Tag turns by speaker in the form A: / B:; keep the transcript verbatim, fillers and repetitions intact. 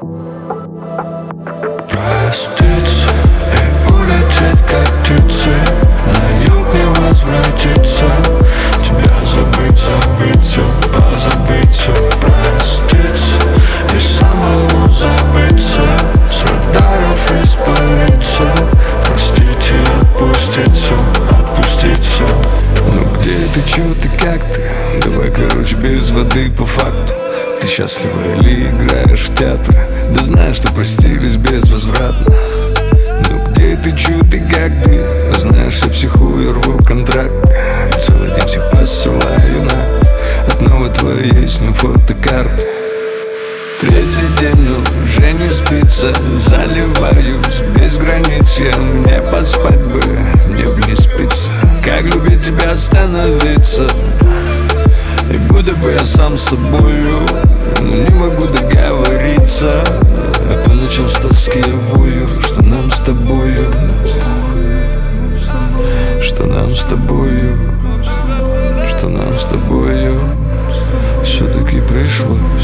A: Проститься и улететь, как птицы, на юг не возвратиться. Тебя забыть, забыть все, позабыть все. Проститься и самому забыться, с радаров испариться. Простить и отпустить все, отпустить все.
B: Ну где ты, чё ты, как ты? Давай, короче, без воды по факту. Ты счастлива или играешь в театр? Да знаешь, что простились безвозвратно. Ну где ты, чё ты, как ты? Знаешь, я психую, рву контракт. И целый день всех посылаю на одного твоей есть, ну, фотокарты. Третий день, но уже не спится. Заливаюсь без границ я. Мне поспать бы, мне бы не спится. Как любить тебя становиться? И будто бы я сам с собою, но не могу договориться. А по ночам с тоски я вою, что нам с тобою, что нам с тобою, что нам с тобою все-таки пришлось.